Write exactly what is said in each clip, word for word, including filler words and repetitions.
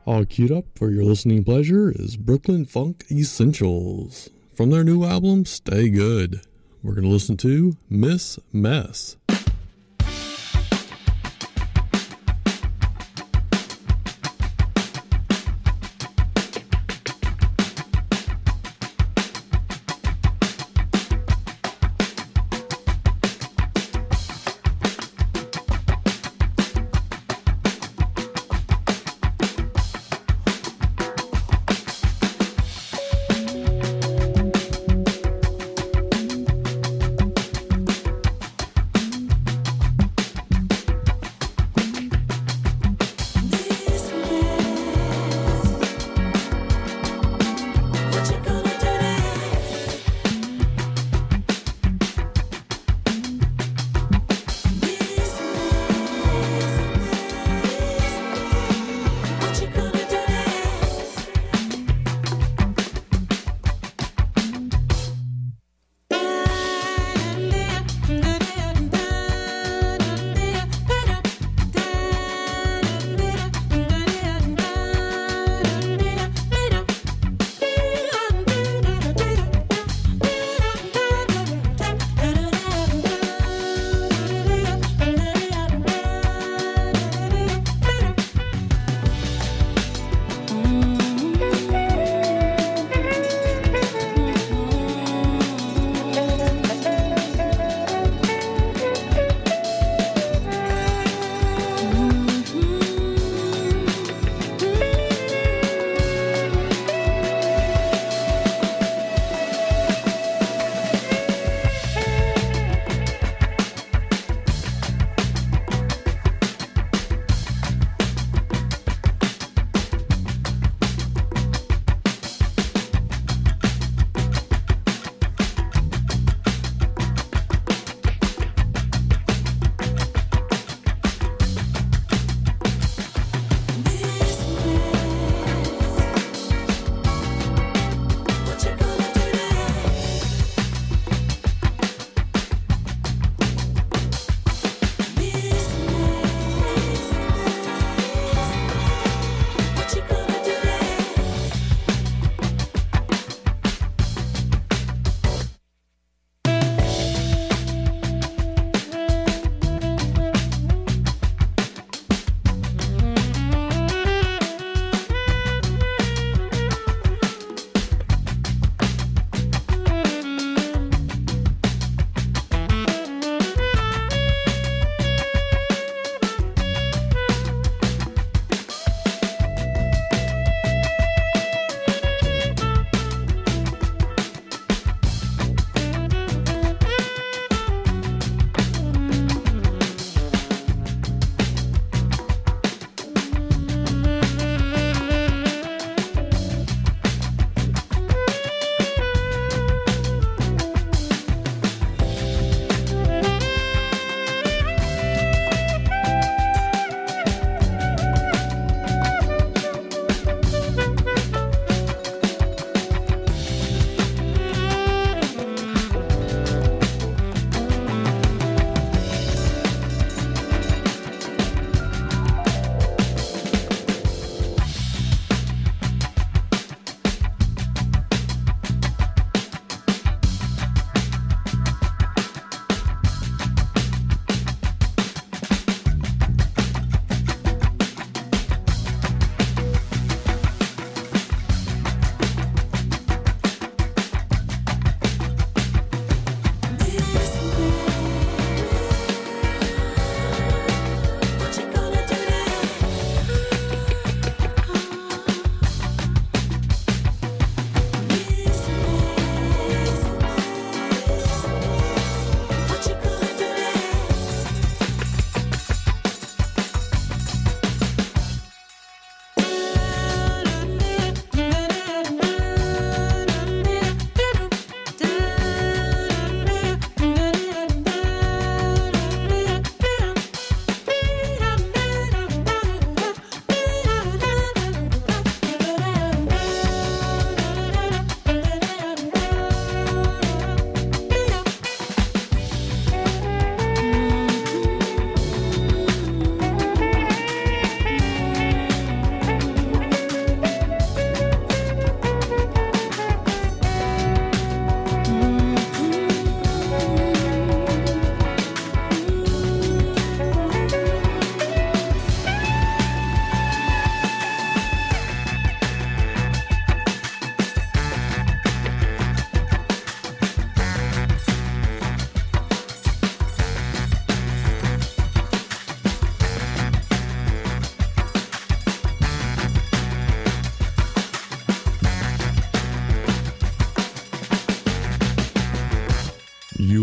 All queued up for your listening pleasure is Brooklyn Funk Essentials. From their new album, Stay Good, we're going to listen to Miss Mess.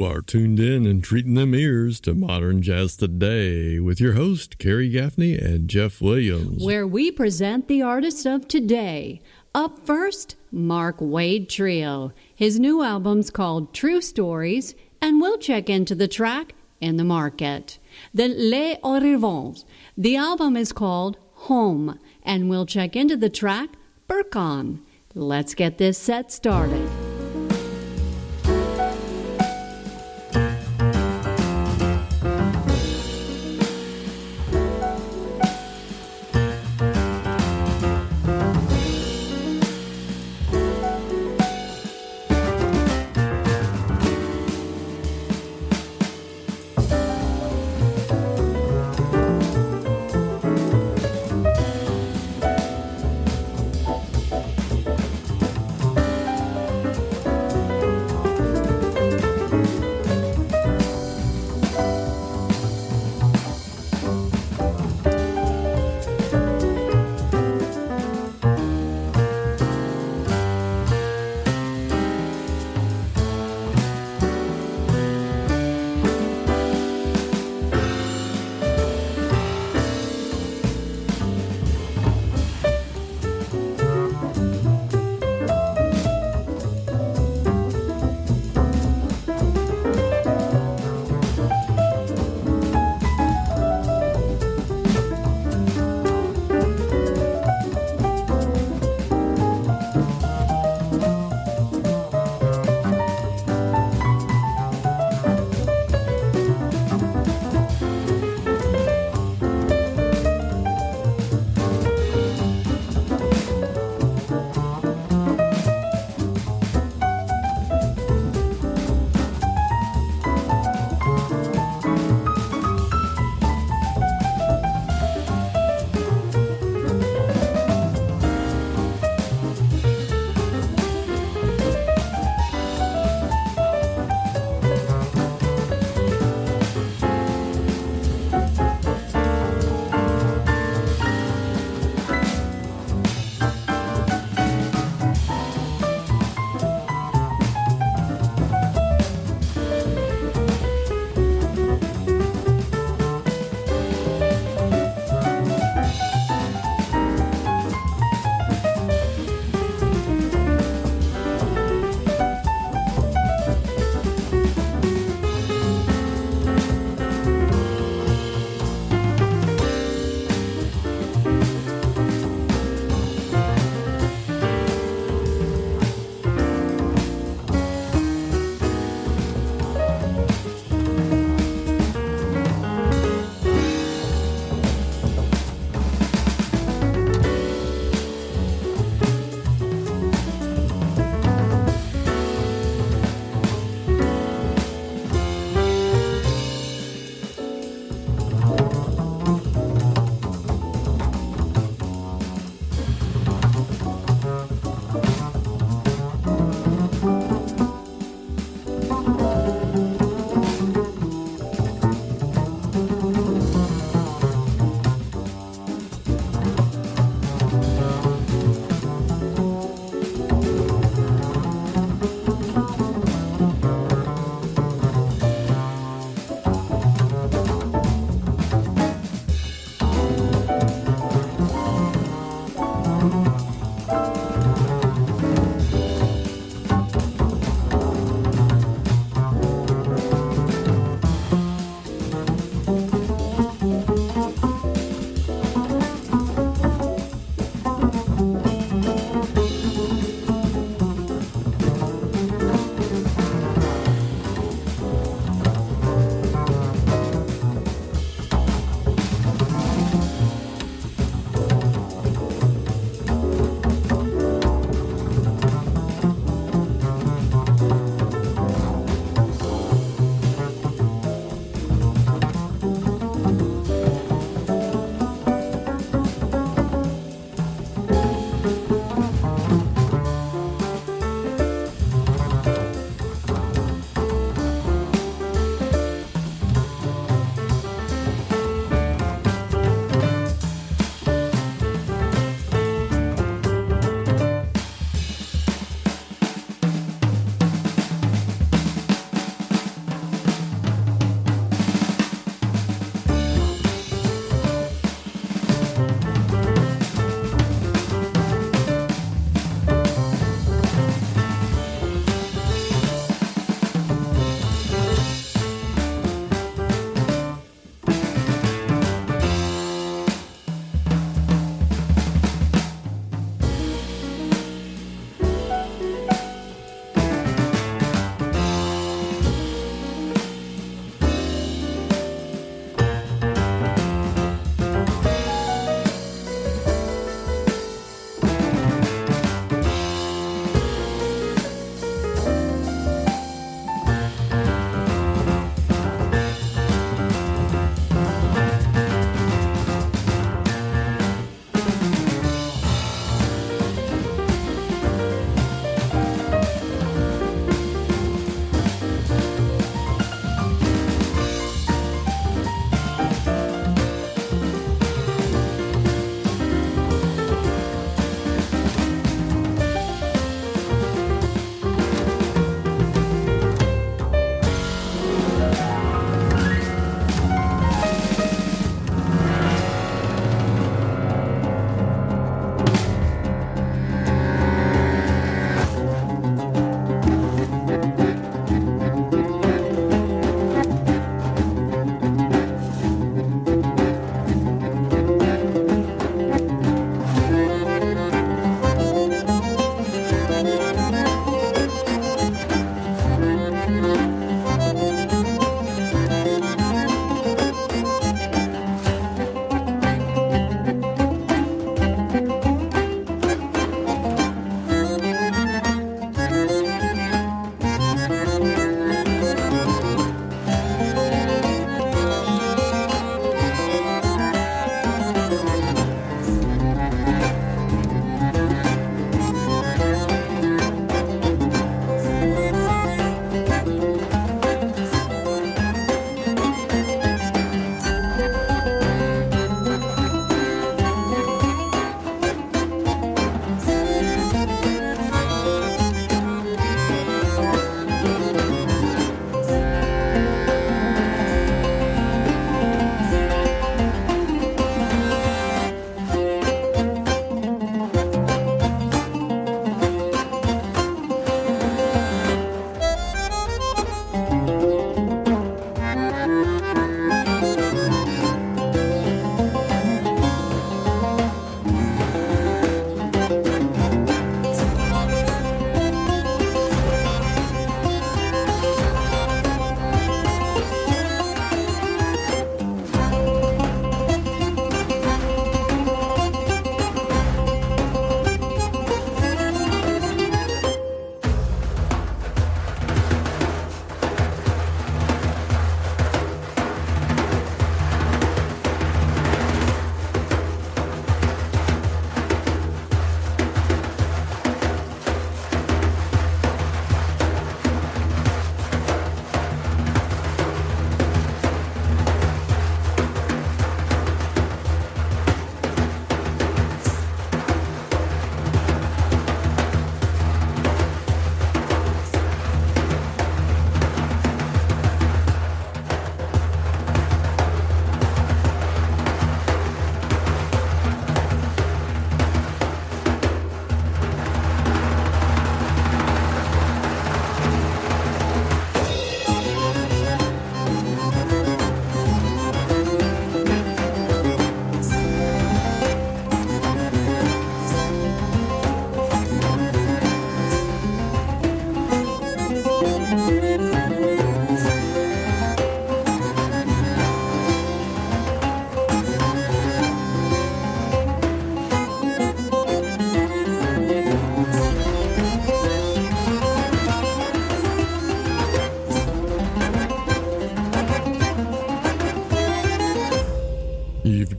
are tuned in and treating them ears to Modern Jazz Today with your host, Carrie Gaffney and Jeff Williams, where we present the artists of today. Up first, Mark Wade Trio. His new album's called True Stories, and we'll check into the track In the Market. Then Les Au Revoir. The album is called Home, and we'll check into the track Burkon. Let's get this set started.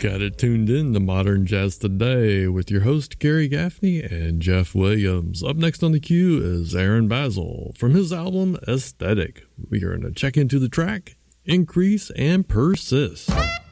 got it tuned in to Modern Jazz Today with your host Gary Gaffney and Jeff Williams. Up next on the queue is Aaron Basil from his album Aesthetic. We are going to check into the track Increase and Persist.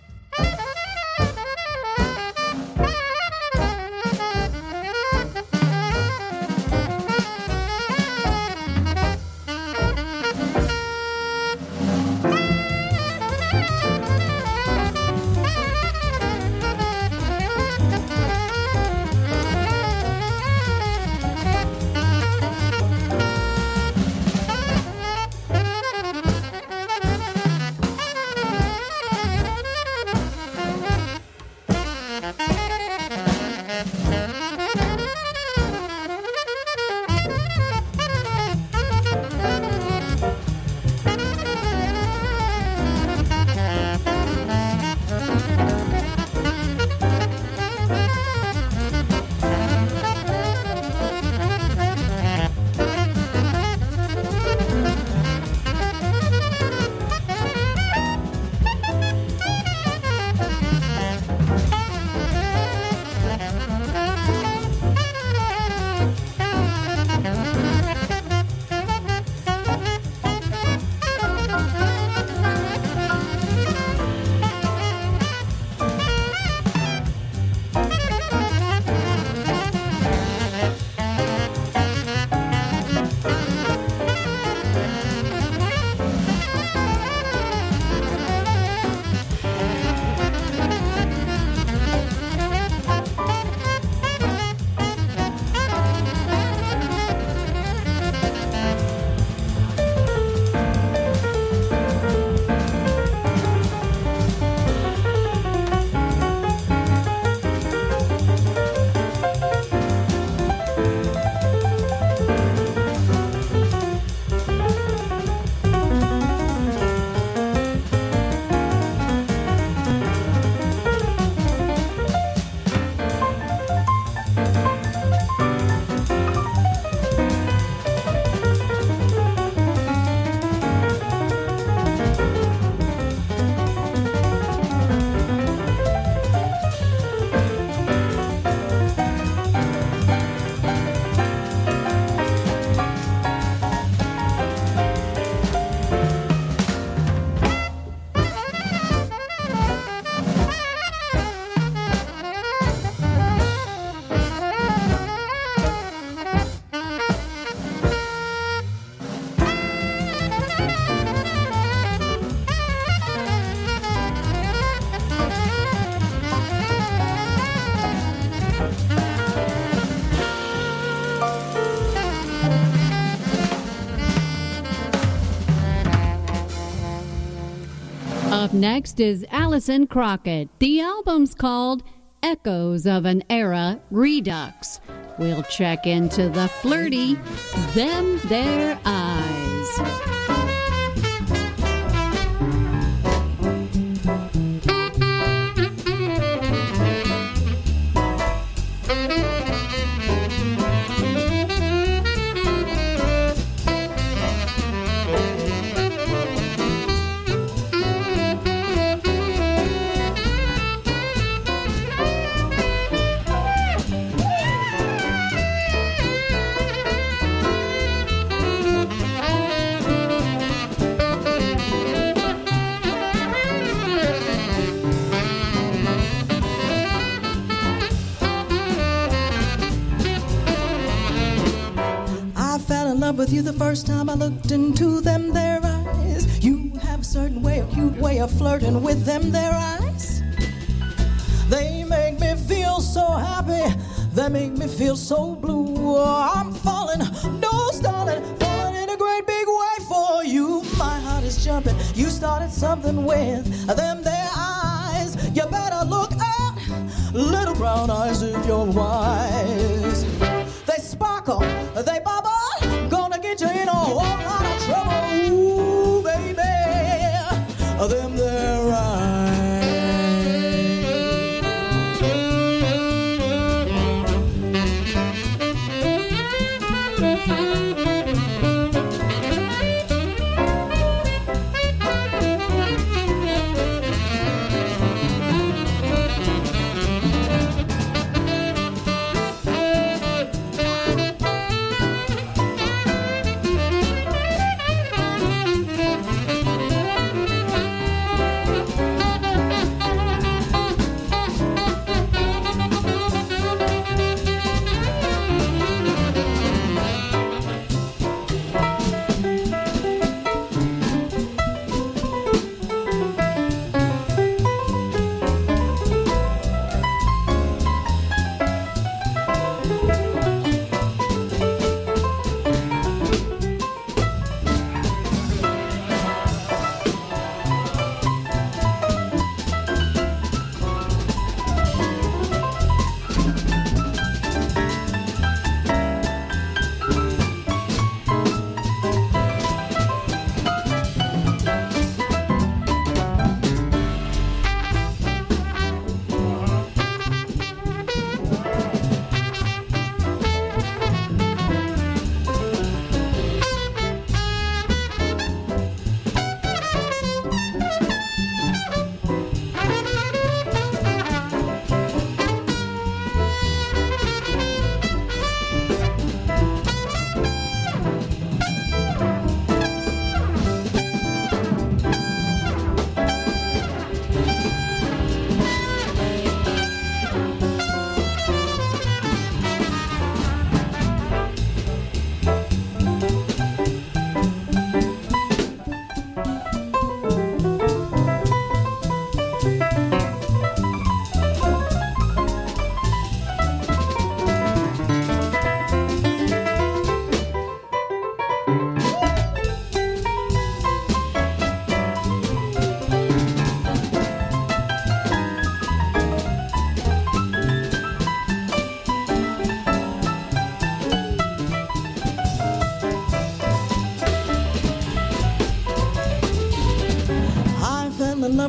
Up next is Alison Crockett. The album's called Echoes of an Era Redux. We'll check into the flirty Them Their Eyes. With you the first time I looked into them their eyes. You have a certain way, a cute way of flirting with them their eyes. They make me feel so happy, they make me feel so blue. I'm falling, no stalling, falling in a great big way for you. My heart is jumping, you started something with them their eyes. You better look out, little brown eyes if you're wise. They sparkle, they bubble, gonna get you in a whole lot of trouble. Ooh, baby, them their eyes.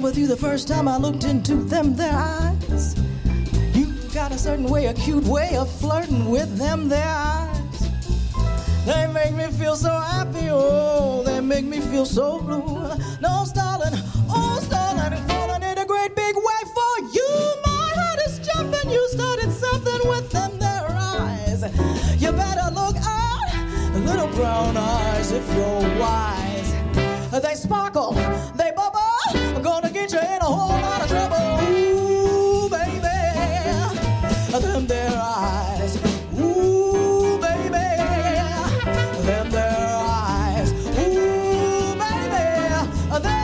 with you the first time I looked into them their eyes. You got a certain way, a cute way of flirting with them their eyes. They make me feel so happy, oh, they make me feel so blue. No, darling, oh, darling, falling in a great big way for you. My heart is jumping, you started something with them their eyes. You better look out, little brown eyes, if you're wise. They sparkle, they bubble, I'm gonna get you in a whole lot of trouble. Ooh, baby, them their eyes. Ooh, baby, them their eyes. Ooh, baby, them their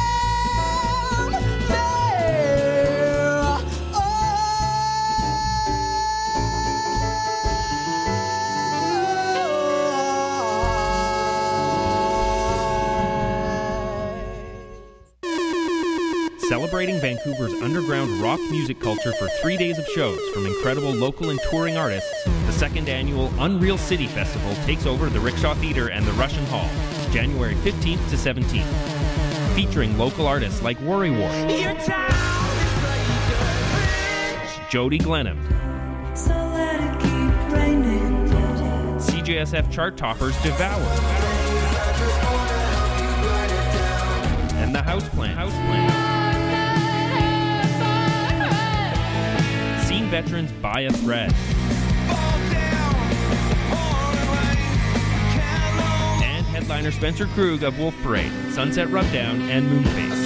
Celebrating Vancouver's underground rock music culture for three days of shows from incredible local and touring artists, the second annual Unreal City Festival takes over the Rickshaw Theatre and the Russian Hall, January fifteenth to seventeenth. Featuring local artists like Worry War, Jody Glenham, So let it keep raining. C J S F chart toppers Devour, and the Houseplant. Houseplant. Scene veterans Buy a Thread. And headliner Spencer Krug of Wolf Parade, Sunset Rubdown, and Moonface.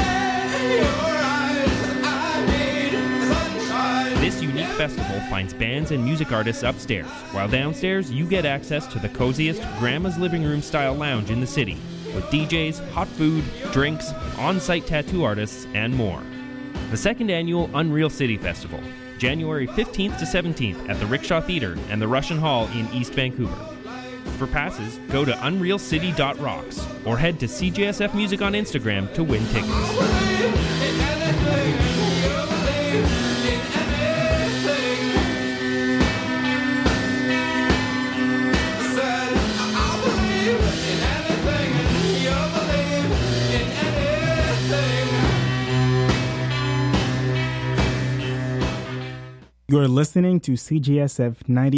This unique festival finds bands and music artists upstairs, while downstairs you get access to the coziest grandma's living room style lounge in the city, with D Js, hot food, drinks, on-site tattoo artists, and more. The second annual Unreal City Festival, January fifteenth to seventeenth at the Rickshaw Theatre and the Russian Hall in East Vancouver. For passes, go to unreal city dot rocks or head to C J S F Music on Instagram to win tickets. You're listening to C G S F ninety.